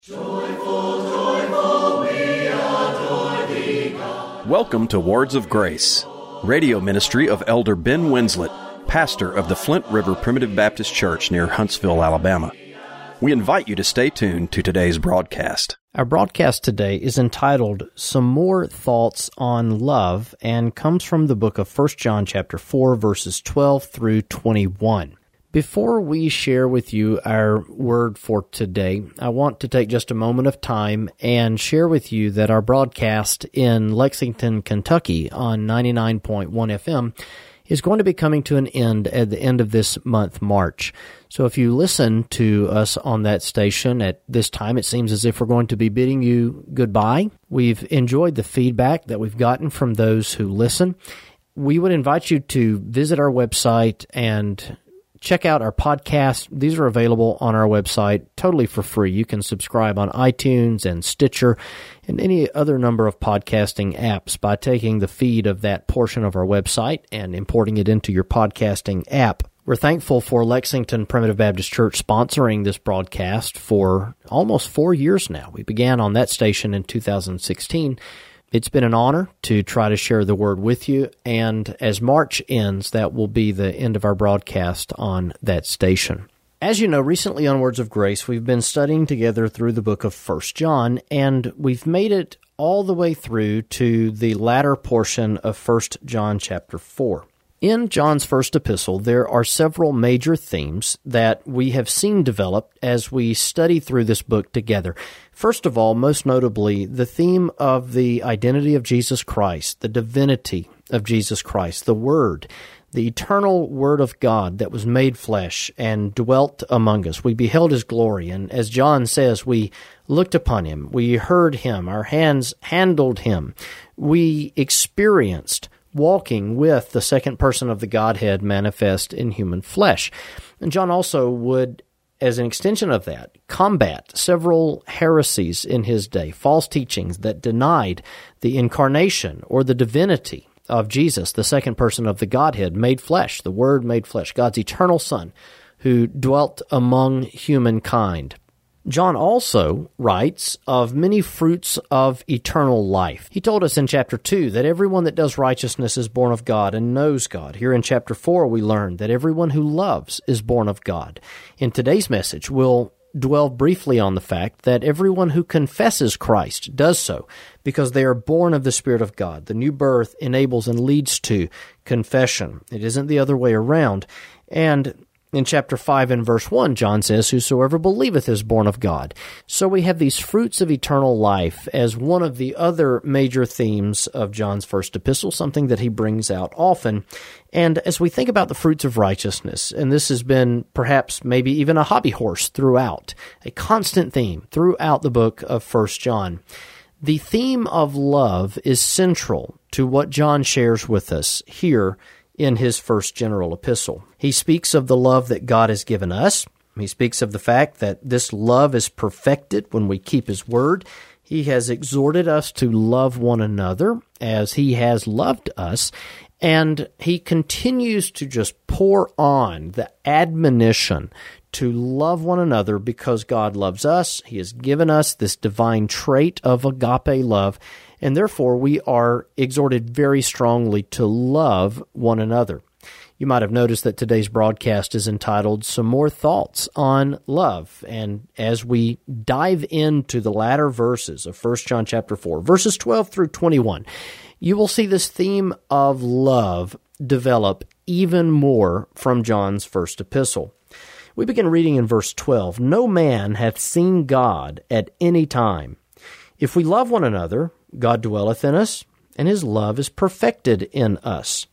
Joyful, joyful, we adore thee, God. Welcome to Words of Grace, radio ministry of Elder Ben Winslet, pastor of the Flint River Primitive Baptist Church near Huntsville, Alabama. We invite you to stay tuned to today's broadcast. Our broadcast today is entitled Some More Thoughts on Love and comes from the book of 1 John chapter 4, verses 12 through 21. Before we share with you our word for today, I want to take just a moment of time and share with you that our broadcast in Lexington, Kentucky on 99.1 FM is going to be coming to an end at the end of this month, March. So if you listen to us on that station at this time, it seems as if we're going to be bidding you goodbye. We've enjoyed the feedback that we've gotten from those who listen. We would invite you to visit our website and check out our podcast. These are available on our website totally for free. You can subscribe on iTunes and Stitcher and any other number of podcasting apps by taking the feed of that portion of our website and importing it into your podcasting app. We're thankful for Lexington Primitive Baptist Church sponsoring this broadcast for almost 4 years now. We began on that station in 2016. It's been an honor to try to share the word with you, and as March ends, that will be the end of our broadcast on that station. As you know, recently on Words of Grace, we've been studying together through the book of 1 John, and we've made it all the way through to the latter portion of 1 John chapter 4. In John's first epistle, there are several major themes that we have seen developed as we study through this book together. First of all, most notably, the theme of the identity of Jesus Christ, the divinity of Jesus Christ, the Word, the eternal Word of God that was made flesh and dwelt among us. We beheld His glory, and as John says, we looked upon Him, we heard Him, our hands handled Him, we experienced walking with the second person of the Godhead manifest in human flesh. And John also would, as an extension of that, combat several heresies in his day, false teachings that denied the incarnation or the divinity of Jesus, the second person of the Godhead made flesh, the Word made flesh, God's eternal Son who dwelt among humankind. John also writes of many fruits of eternal life. He told us in chapter 2 that everyone that does righteousness is born of God and knows God. Here in chapter 4, we learn that everyone who loves is born of God. In today's message, we'll dwell briefly on the fact that everyone who confesses Christ does so because they are born of the Spirit of God. The new birth enables and leads to confession. It isn't the other way around. And in chapter 5 and verse 1, John says, "Whosoever believeth is born of God." So we have these fruits of eternal life as one of the other major themes of John's first epistle, something that he brings out often. And as we think about the fruits of righteousness, and this has been perhaps maybe even a hobby horse throughout, a constant theme throughout the book of 1 John, the theme of love is central to what John shares with us here in his first general epistle. He speaks of the love that God has given us. He speaks of the fact that this love is perfected when we keep His Word. He has exhorted us to love one another as He has loved us. And He continues to just pour on the admonition to love one another because God loves us. He has given us this divine trait of agape love, and therefore we are exhorted very strongly to love one another. You might have noticed that today's broadcast is entitled Some More Thoughts on Love. And as we dive into the latter verses of 1 John chapter 4, verses 12 through 21, you will see this theme of love develop even more from John's first epistle. We begin reading in verse 12, "No man hath seen God at any time. If we love one another, God dwelleth in us, and His love is perfected in us.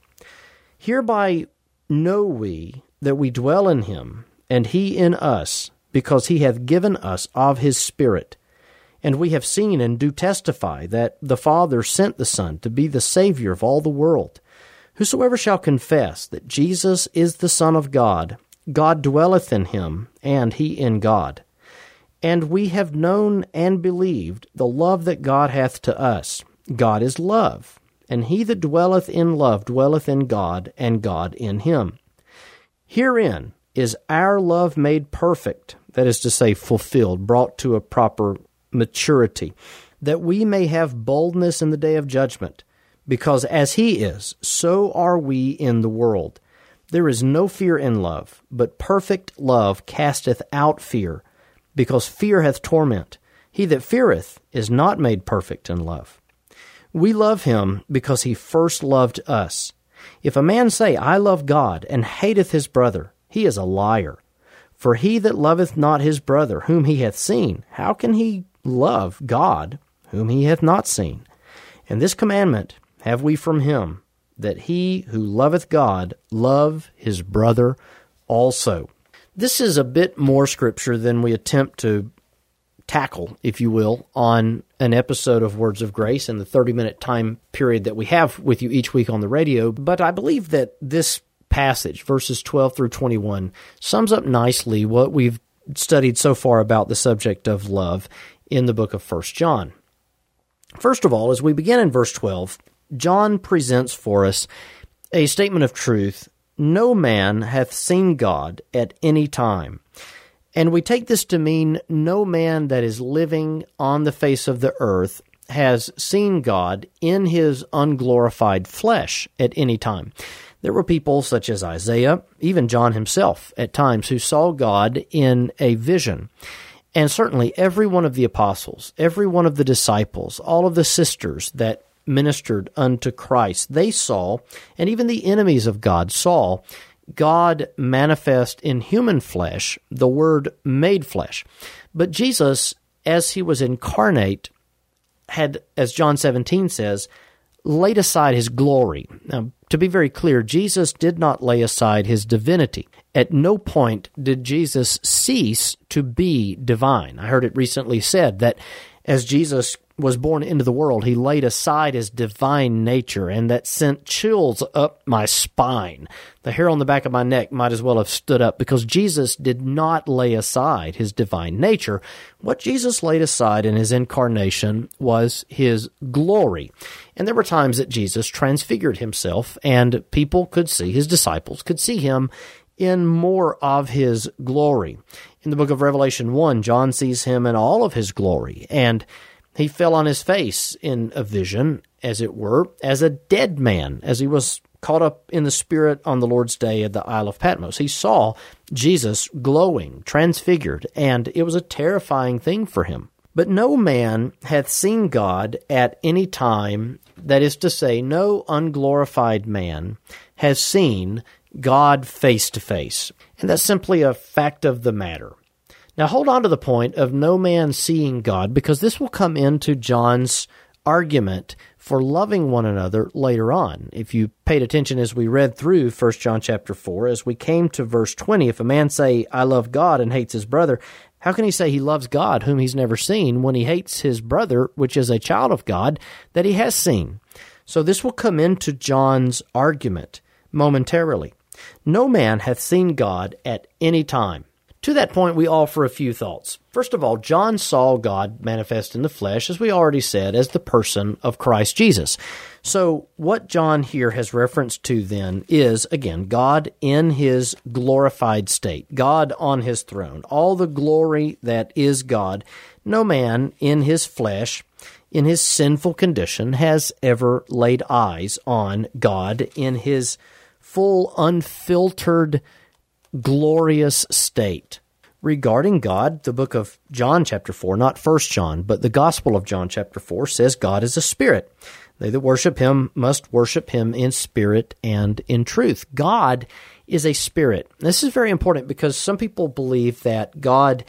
Hereby know we that we dwell in Him, and He in us, because He hath given us of His Spirit. And we have seen and do testify that the Father sent the Son to be the Savior of all the world. Whosoever shall confess that Jesus is the Son of God, God dwelleth in Him, and He in God. And we have known and believed the love that God hath to us. God is love, and he that dwelleth in love dwelleth in God, and God in him. Herein is our love made perfect, that is to say fulfilled, brought to a proper maturity, that we may have boldness in the day of judgment, because as he is, so are we in the world. There is no fear in love, but perfect love casteth out fear, because fear hath torment. He that feareth is not made perfect in love. We love him because he first loved us. If a man say, I love God, and hateth his brother, he is a liar. For he that loveth not his brother, whom he hath seen, how can he love God, whom he hath not seen? And this commandment have we from him, that he who loveth God love his brother also. This is a bit more scripture than we attempt to tackle, if you will, on an episode of Words of Grace in the 30-minute time period that we have with you each week on the radio. But I believe that this passage, verses 12 through 21, sums up nicely what we've studied so far about the subject of love in the book of 1 John. First of all, as we begin in verse 12, John presents for us a statement of truth: no man hath seen God at any time. And we take this to mean no man that is living on the face of the earth has seen God in his unglorified flesh at any time. There were people such as Isaiah, even John himself at times, who saw God in a vision. And certainly every one of the apostles, every one of the disciples, all of the sisters that ministered unto Christ, they saw, and even the enemies of God saw, God manifest in human flesh, the Word made flesh. But Jesus, as he was incarnate, had, as John 17 says, laid aside his glory. Now, to be very clear, Jesus did not lay aside his divinity. At no point did Jesus cease to be divine. I heard it recently said that as Jesus was born into the world, he laid aside his divine nature, and that sent chills up my spine. The hair on the back of my neck might as well have stood up, because Jesus did not lay aside his divine nature. What Jesus laid aside in his incarnation was his glory. And there were times that Jesus transfigured himself, and people could see, his disciples could see him in more of his glory. In the book of Revelation 1, John sees him in all of his glory, and he fell on his face in a vision, as it were, as a dead man, as he was caught up in the Spirit on the Lord's day at the Isle of Patmos. He saw Jesus glowing, transfigured, and it was a terrifying thing for him. But no man hath seen God at any time, that is to say, no unglorified man has seen God face to face. And that's simply a fact of the matter. Now hold on to the point of no man seeing God, because this will come into John's argument for loving one another later on. If you paid attention as we read through 1 John chapter 4, as we came to verse 20, if a man say, I love God, and hates his brother, how can he say he loves God whom he's never seen, when he hates his brother, which is a child of God, that he has seen? So this will come into John's argument momentarily. No man hath seen God at any time. To that point, we offer a few thoughts. First of all, John saw God manifest in the flesh, as we already said, as the person of Christ Jesus. So what John here has reference to then is, again, God in his glorified state, God on his throne, all the glory that is God. No man in his flesh, in his sinful condition, has ever laid eyes on God in his full, unfiltered, glorious state. Regarding God, the book of John chapter 4, not 1 John, but the Gospel of John chapter 4 says God is a spirit. They that worship him must worship him in spirit and in truth. God is a spirit. This is very important, because some people believe that God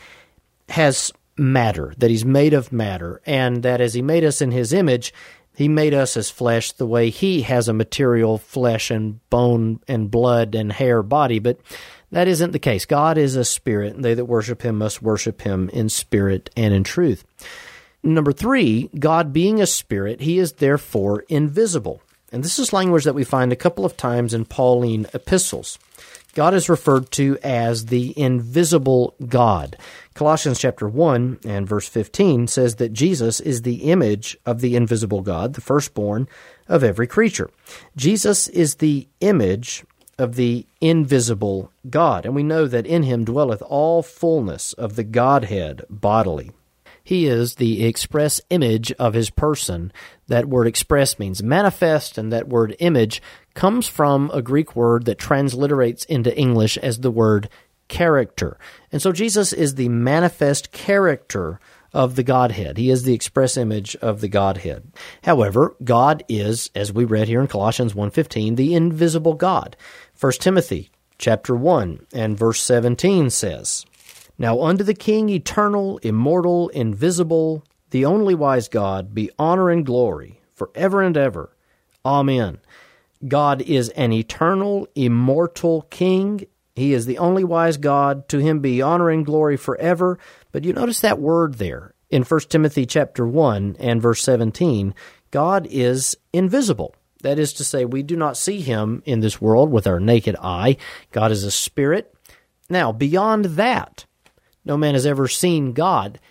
has matter, that he's made of matter, and that as he made us in his image, he made us as flesh the way he has a material flesh and bone and blood and hair body, but that isn't the case. God is a spirit, and they that worship him must worship him in spirit and in truth. Number 3, God being a spirit, he is therefore invisible. And this is language that we find a couple of times in Pauline epistles. God is referred to as the invisible God. Colossians chapter 1 and verse 15 says that Jesus is the image of the invisible God, the firstborn of every creature. Jesus is the image of the invisible God, and we know that in him dwelleth all fullness of the Godhead bodily. He is the express image of his person. That word express means manifest, and that word image comes from a Greek word that transliterates into English as the word character. And so Jesus is the manifest character of the Godhead. He is the express image of the Godhead. However, God is, as we read here in Colossians 1:15, the invisible God. 1 Timothy chapter 1 and verse 17 says, "Now unto the King eternal, immortal, invisible, the only wise God, be honor and glory forever and ever. Amen." God is an eternal, immortal King. He is the only wise God. To him be honor and glory forever. But you notice that word there in 1 Timothy chapter 1 and verse 17. God is invisible. That is to say, we do not see him in this world with our naked eye. God is a spirit. Now, beyond that, no man has ever seen God.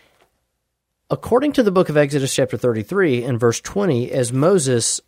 According to the book of Exodus chapter 33 and verse 20, as Moses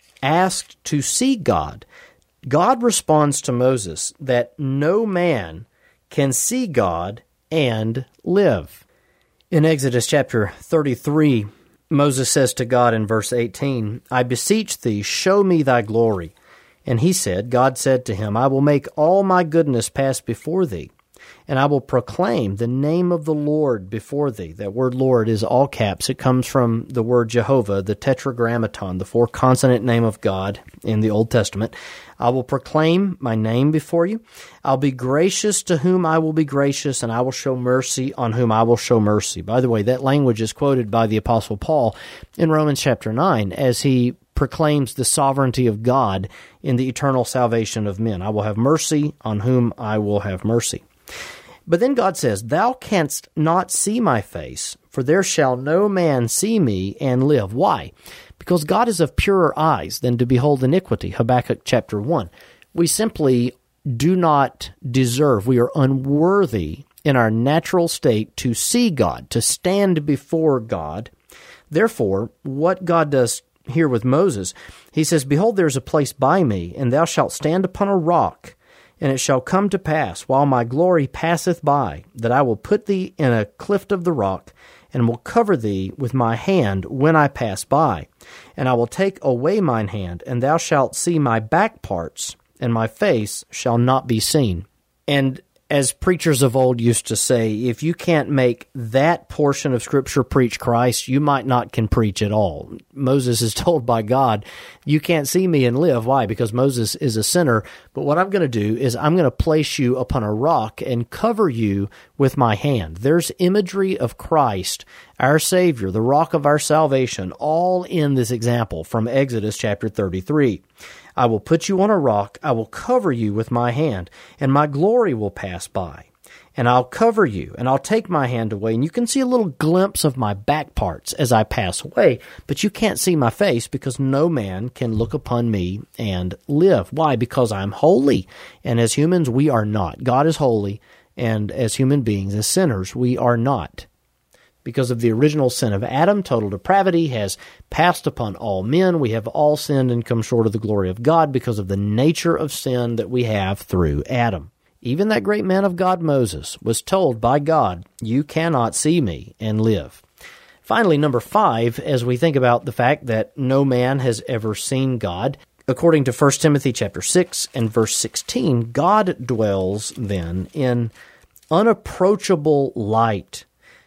asked to see God, God responds to Moses that no man can see God and live. In Exodus chapter 33, Moses says to God in verse 18, "I beseech thee, show me thy glory." And he said, God said to him, "I will make all my goodness pass before thee, and I will proclaim the name of the Lord before thee." That word Lord is all caps. It comes from the word Jehovah, the tetragrammaton, the four-consonant name of God in the Old Testament. "I will proclaim my name before you. I'll be gracious to whom I will be gracious, and I will show mercy on whom I will show mercy." By the way, that language is quoted by the Apostle Paul in Romans chapter 9 as he proclaims the sovereignty of God in the eternal salvation of men. I will have mercy on whom I will have mercy. But then God says, "Thou canst not see my face, for there shall no man see me and live." Why? Because God is of purer eyes than to behold iniquity. Habakkuk chapter 1. We simply do not deserve, we are unworthy in our natural state to see God, to stand before God. Therefore, what God does here with Moses, he says, "Behold, there is a place by me, and thou shalt stand upon a rock. And it shall come to pass, while my glory passeth by, that I will put thee in a cleft of the rock, and will cover thee with my hand when I pass by. And I will take away mine hand, and thou shalt see my back parts, and my face shall not be seen." And as preachers of old used to say, if you can't make that portion of Scripture preach Christ, you might not can preach at all. Moses is told by God, "You can't see me and live." Why? Because Moses is a sinner. But what I'm going to do is I'm going to place you upon a rock and cover you with my hand. There's imagery of Christ, our Savior, the rock of our salvation, all in this example from Exodus chapter 33. "I will put you on a rock, I will cover you with my hand, and my glory will pass by. And I'll cover you, and I'll take my hand away, and you can see a little glimpse of my back parts as I pass away, but you can't see my face because no man can look upon me and live." Why? Because I'm holy, and as humans, we are not. God is holy, and as human beings, as sinners, we are not. Because of the original sin of Adam, total depravity has passed upon all men. We have all sinned and come short of the glory of God because of the nature of sin that we have through Adam. Even that great man of God, Moses, was told by God, "You cannot see me and live." Finally, number 5, as we think about the fact that no man has ever seen God, according to 1 Timothy chapter 6 and verse 16, God dwells then in unapproachable light.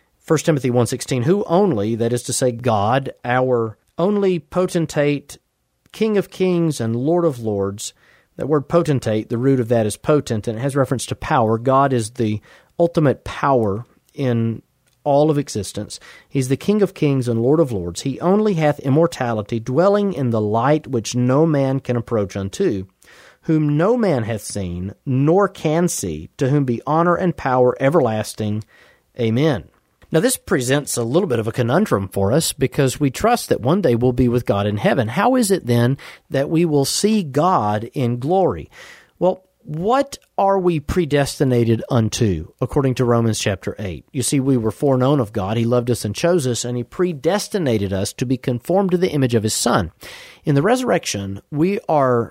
1 Timothy 1:16, "Who only," that is to say God, our only potentate, King of kings and Lord of lords. That word potentate, the root of that is potent, and it has reference to power. God is the ultimate power in all of existence. He's the King of kings and Lord of lords. He only hath immortality, dwelling in the light which no man can approach unto, whom no man hath seen, nor can see, to whom be honor and power everlasting. Amen. Now, this presents a little bit of a conundrum for us because we trust that one day we'll be with God in heaven. How is it then that we will see God in glory? Well, what are we predestinated unto, according to Romans chapter 8? You see, we were foreknown of God. He loved us and chose us, and He predestinated us to be conformed to the image of His Son. In the resurrection, we are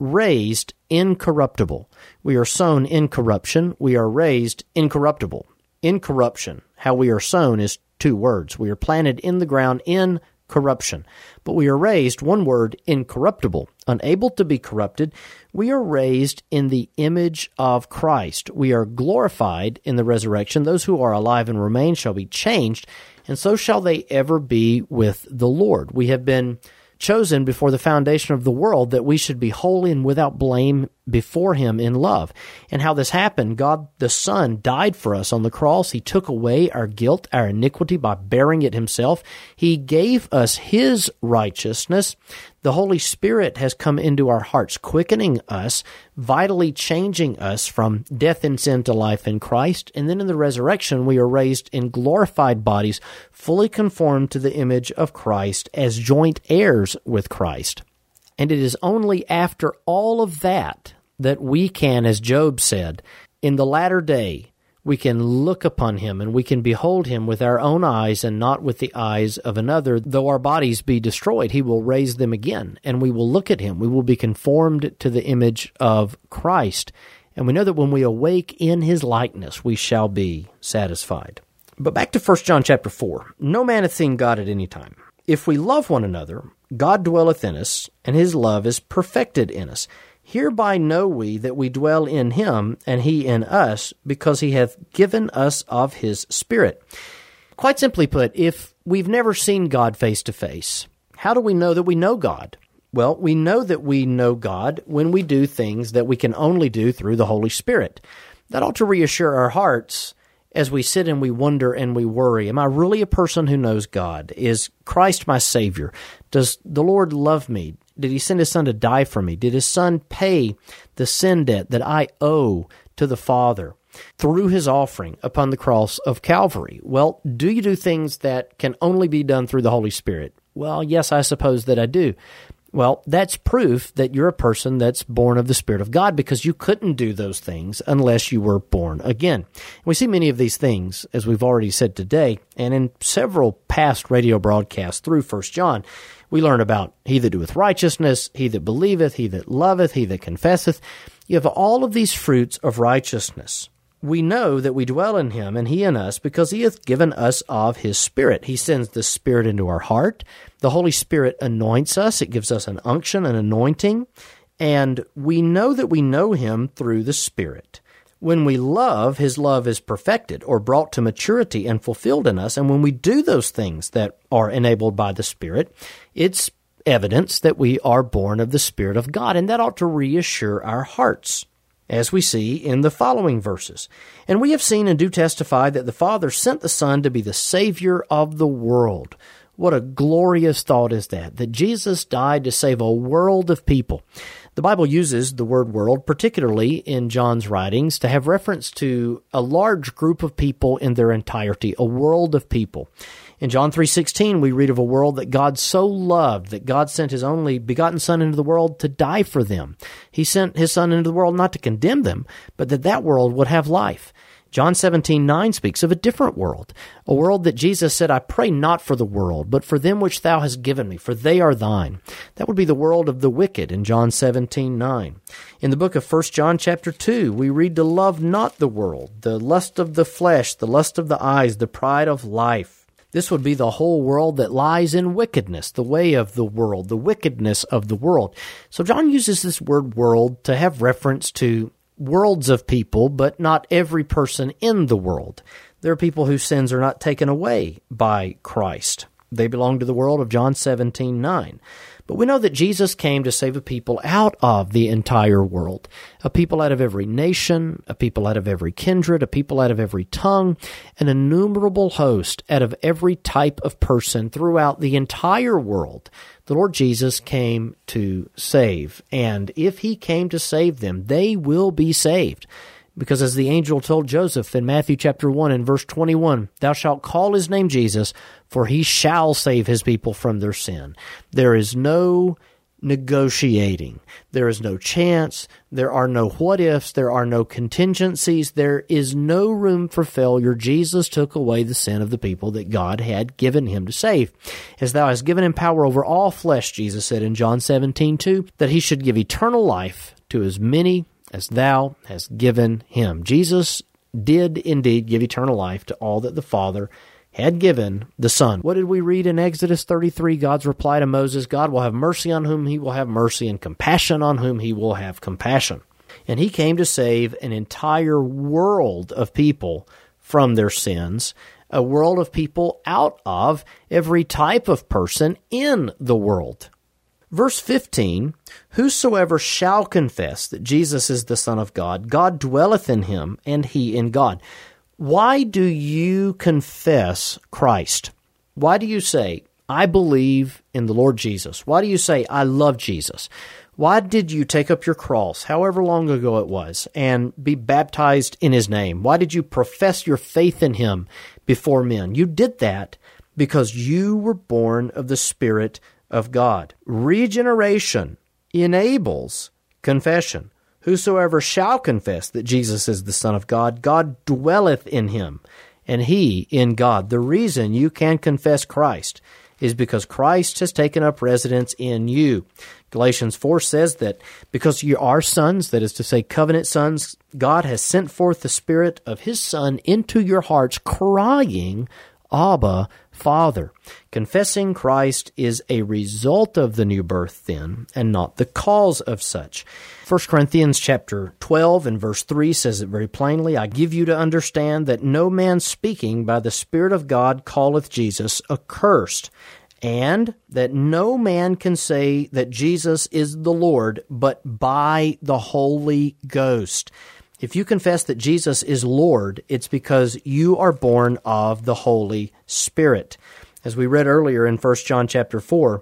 raised incorruptible. We are sown in corruption. We are raised incorruptible. Incorruption, how we are sown, is two words. We are planted in the ground in corruption. But we are raised, one word, incorruptible, unable to be corrupted. We are raised in the image of Christ. We are glorified in the resurrection. Those who are alive and remain shall be changed, and so shall they ever be with the Lord. We have been chosen before the foundation of the world that we should be holy and without blame before Him in love. And how this happened, God the Son died for us on the cross. He took away our guilt, our iniquity by bearing it Himself. He gave us His righteousness. The Holy Spirit has come into our hearts, quickening us, vitally changing us from death in sin to life in Christ. And then in the resurrection, we are raised in glorified bodies, fully conformed to the image of Christ as joint heirs with Christ. And it is only after all of that that we can, as Job said, in the latter day, we can look upon Him and we can behold Him with our own eyes and not with the eyes of another. Though our bodies be destroyed, He will raise them again, and we will look at Him. We will be conformed to the image of Christ. And we know that when we awake in His likeness, we shall be satisfied. But back to 1 John chapter 4. No man hath seen God at any time. If we love one another, God dwelleth in us, and His love is perfected in us. Hereby know we that we dwell in Him, and He in us, because He hath given us of His Spirit. Quite simply put, if we've never seen God face to face, how do we know that we know God? Well, we know that we know God when we do things that we can only do through the Holy Spirit. That ought to reassure our hearts as we sit and we wonder and we worry. Am I really a person who knows God? Is Christ my Savior? Does the Lord love me? Did He send His Son to die for me? Did His Son pay the sin debt that I owe to the Father through His offering upon the cross of Calvary? Well, do you do things that can only be done through the Holy Spirit? Well, yes, I suppose that I do. Well, that's proof that you're a person that's born of the Spirit of God, because you couldn't do those things unless you were born again. We see many of these things, as we've already said today, and in several past radio broadcasts through 1 John, we learn about he that doeth righteousness, he that believeth, he that loveth, he that confesseth. You have all of these fruits of righteousness. We know that we dwell in Him and He in us because He hath given us of His Spirit. He sends the Spirit into our heart. The Holy Spirit anoints us. It gives us an unction, an anointing. And we know that we know Him through the Spirit. When we love, His love is perfected or brought to maturity and fulfilled in us. And when we do those things that are enabled by the Spirit, it's evidence that we are born of the Spirit of God. And that ought to reassure our hearts, as we see in the following verses. And we have seen and do testify that the Father sent the Son to be the Savior of the world. What a glorious thought is that Jesus died to save a world of people. The Bible uses the word world, particularly in John's writings, to have reference to a large group of people in their entirety, a world of people. In John 3:16, we read of a world that God so loved that God sent His only begotten Son into the world to die for them. He sent His Son into the world not to condemn them, but that world would have life. John 17:9 speaks of a different world, a world that Jesus said, I pray not for the world, but for them which Thou hast given me, for they are Thine. That would be the world of the wicked in John 17:9. In the book of 1 John chapter 2, we read to love not the world, the lust of the flesh, the lust of the eyes, the pride of life. This would be the whole world that lies in wickedness, the way of the world, the wickedness of the world. So John uses this word world to have reference to worlds of people, but not every person in the world. There are people whose sins are not taken away by Christ. They belong to the world of John 17:9. But we know that Jesus came to save a people out of the entire world, a people out of every nation, a people out of every kindred, a people out of every tongue, an innumerable host out of every type of person throughout the entire world. The Lord Jesus came to save, and if He came to save them, they will be saved. Because as the angel told Joseph in Matthew chapter 1 and verse 21, Thou shalt call His name Jesus, for He shall save His people from their sin. There is no negotiating. There is no chance. There are no what-ifs. There are no contingencies. There is no room for failure. Jesus took away the sin of the people that God had given him to save. As thou hast given him power over all flesh, Jesus said in John 17:2, that he should give eternal life to as many as thou hast given him. Jesus did indeed give eternal life to all that the Father had given the Son. What did we read in Exodus 33? God's reply to Moses, God will have mercy on whom he will have mercy, and compassion on whom he will have compassion. And he came to save an entire world of people from their sins, a world of people out of every type of person in the world. Verse 15, whosoever shall confess that Jesus is the Son of God, God dwelleth in him, and he in God. Why do you confess Christ? Why do you say, I believe in the Lord Jesus? Why do you say, I love Jesus? Why did you take up your cross, however long ago it was, and be baptized in his name? Why did you profess your faith in him before men? You did that because you were born of the Spirit of God. Regeneration enables confession. Whosoever shall confess that Jesus is the Son of God, God dwelleth in him, and he in God. The reason you can confess Christ is because Christ has taken up residence in you. Galatians 4 says that because you are sons, that is to say covenant sons, God has sent forth the Spirit of his Son into your hearts, crying, Abba, Father. Confessing Christ is a result of the new birth then, and not the cause of such. 1 Corinthians chapter 12 and verse 3 says it very plainly, I give you to understand that no man speaking by the Spirit of God calleth Jesus accursed, and that no man can say that Jesus is the Lord but by the Holy Ghost. If you confess that Jesus is Lord, it's because you are born of the Holy Spirit. As we read earlier in 1 John chapter 4,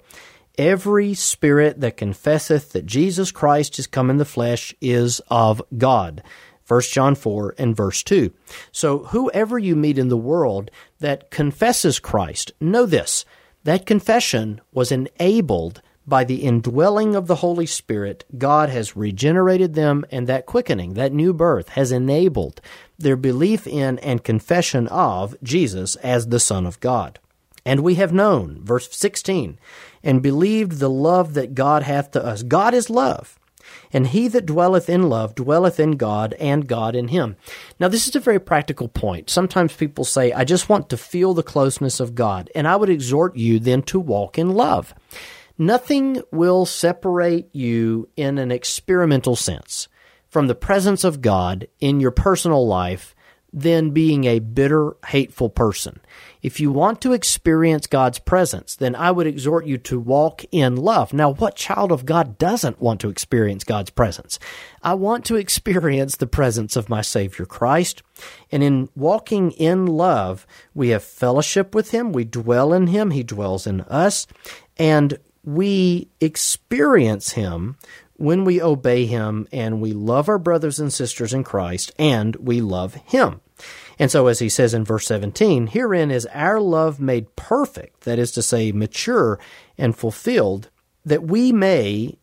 every spirit that confesseth that Jesus Christ is come in the flesh is of God. 1 John 4 and verse 2. So whoever you meet in the world that confesses Christ, know this, that confession was enabled by the indwelling of the Holy Spirit. God has regenerated them, and that quickening, that new birth, has enabled their belief in and confession of Jesus as the Son of God. And we have known, verse 16, and believed the love that God hath to us. God is love, and he that dwelleth in love dwelleth in God, and God in him. Now, this is a very practical point. Sometimes people say, I just want to feel the closeness of God, and I would exhort you then to walk in love. Nothing will separate you in an experimental sense from the presence of God in your personal life than being a bitter, hateful person. If you want to experience God's presence, then I would exhort you to walk in love. Now, what child of God doesn't want to experience God's presence? I want to experience the presence of my Savior Christ. And in walking in love, we have fellowship with him, we dwell in him, he dwells in us, and we experience him when we obey him and we love our brothers and sisters in Christ and we love him. And so as he says in verse 17, herein is our love made perfect, that is to say mature and fulfilled, that we may,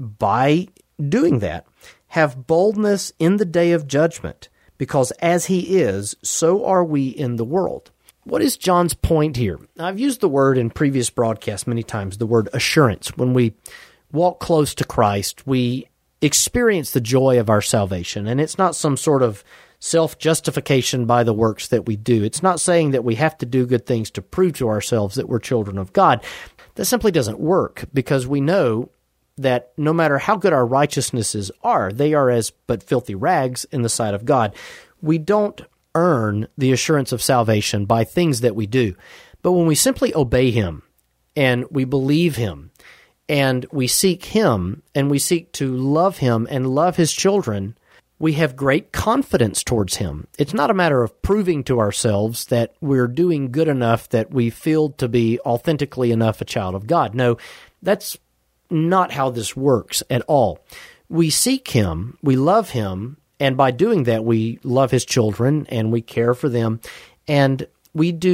by doing that, have boldness in the day of judgment, because as he is, so are we in the world. What is John's point here? I've used the word in previous broadcasts many times, the word assurance. When we walk close to Christ, we experience the joy of our salvation. And it's not some sort of self-justification by the works that we do. It's not saying that we have to do good things to prove to ourselves that we're children of God. That simply doesn't work, because we know that no matter how good our righteousnesses are, they are as but filthy rags in the sight of God. We don't earn the assurance of salvation by things that we do. But when we simply obey him and we believe him and we seek him and we seek to love him and love his children, we have great confidence towards him. It's not a matter of proving to ourselves that we're doing good enough that we feel to be authentically enough a child of God. No, that's not how this works at all. We seek him, we love him, and by doing that, we love his children, and we care for them, and we do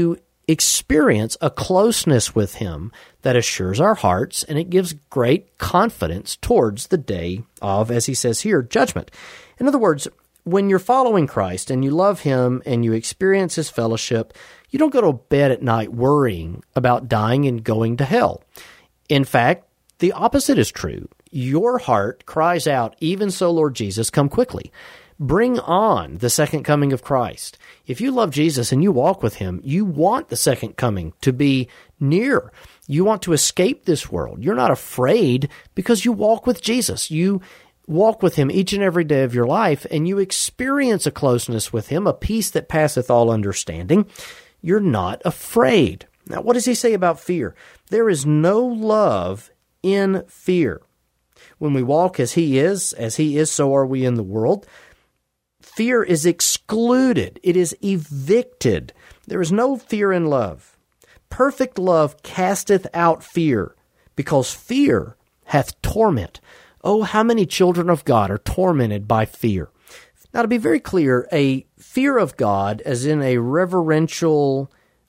experience a closeness with Him that assures our hearts, and it gives great confidence towards the day of, as he says here, judgment. In other words, when you're following Christ and you love Him and you experience His fellowship, you don't go to bed at night worrying about dying and going to hell. In fact, the opposite is true. Your heart cries out, "Even so, Lord Jesus, come quickly." Bring on the second coming of Christ. If you love Jesus and you walk with Him, you want the second coming to be near. You want to escape this world. You're not afraid because you walk with Jesus. You walk with Him each and every day of your life, and you experience a closeness with Him, a peace that passeth all understanding. You're not afraid. Now, what does he say about fear? There is no love in fear. When we walk as He is, so are we in the world. Fear is excluded. It is evicted. There is no fear in love. Perfect love casteth out fear, because fear hath torment. Oh, how many children of God are tormented by fear. Now, to be very clear, a fear of God, as in a reverential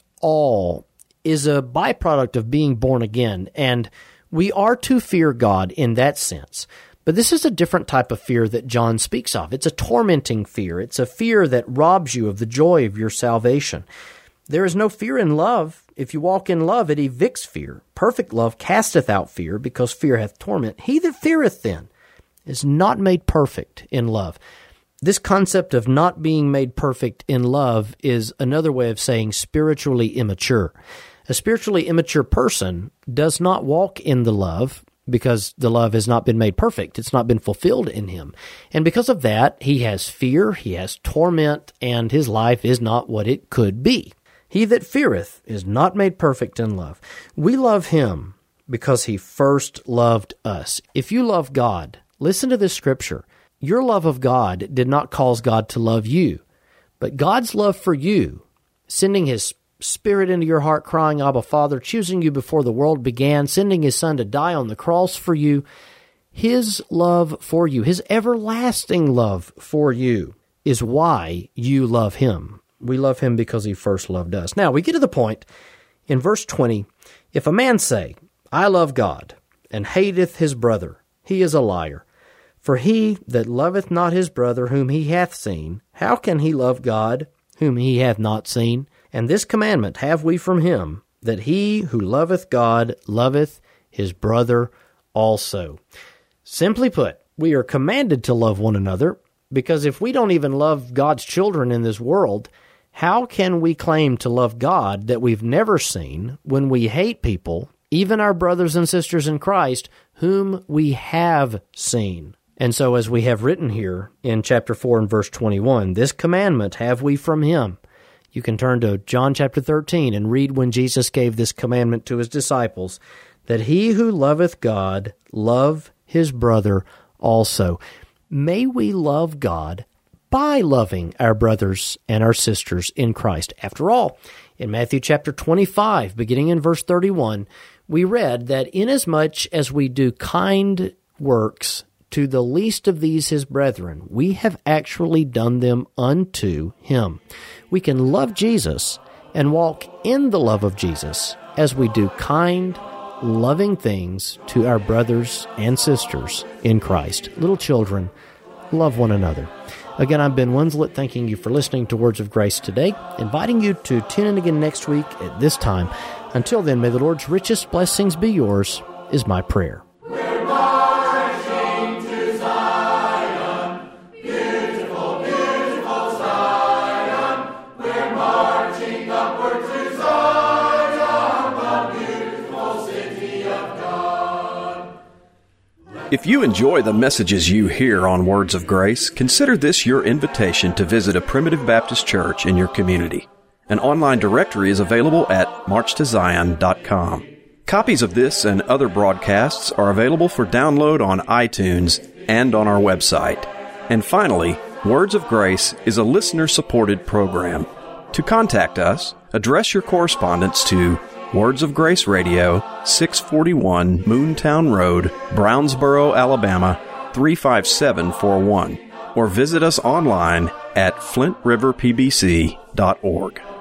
awe, is a byproduct of being born again, and we are to fear God in that sense. But this is a different type of fear that John speaks of. It's a tormenting fear. It's a fear that robs you of the joy of your salvation. There is no fear in love. If you walk in love, it evicts fear. Perfect love casteth out fear, because fear hath torment. He that feareth then is not made perfect in love. This concept of not being made perfect in love is another way of saying spiritually immature. A spiritually immature person does not walk in the love, because the love has not been made perfect. It's not been fulfilled in him. And because of that, he has fear, he has torment, and his life is not what it could be. He that feareth is not made perfect in love. We love Him because He first loved us. If you love God, listen to this scripture. Your love of God did not cause God to love you, but God's love for you, sending His Spirit into your heart, crying, Abba, Father, choosing you before the world began, sending His Son to die on the cross for you. His love for you, His everlasting love for you, is why you love Him. We love Him because He first loved us. Now, we get to the point in verse 20, if a man say, I love God, and hateth his brother, he is a liar. For he that loveth not his brother whom he hath seen, how can he love God whom he hath not seen? And this commandment have we from Him, that he who loveth God loveth his brother also. Simply put, we are commanded to love one another, because if we don't even love God's children in this world, how can we claim to love God that we've never seen when we hate people, even our brothers and sisters in Christ, whom we have seen? And so, as we have written here in chapter 4 and verse 21, this commandment have we from Him. You can turn to John chapter 13 and read when Jesus gave this commandment to His disciples, that he who loveth God love his brother also. May we love God by loving our brothers and our sisters in Christ. After all, in Matthew chapter 25, beginning in verse 31, we read that inasmuch as we do kind works to the least of these His brethren, we have actually done them unto Him. We can love Jesus and walk in the love of Jesus as we do kind, loving things to our brothers and sisters in Christ. Little children, love one another. Again, I'm Ben Winslet, thanking you for listening to Words of Grace today, inviting you to tune in again next week at this time. Until then, may the Lord's richest blessings be yours, is my prayer. We're marching to Zion, beautiful, beautiful Zion. We're marching upward to Zion, the beautiful city of God. If you enjoy the messages you hear on Words of Grace, consider this your invitation to visit a Primitive Baptist church in your community. An online directory is available at marchtozion.com. Copies of this and other broadcasts are available for download on iTunes and on our website. And finally, Words of Grace is a listener-supported program. To contact us, address your correspondence to Words of Grace Radio, 641 Moontown Road, Brownsboro, Alabama, 35741, or visit us online at flintriverpbc.org.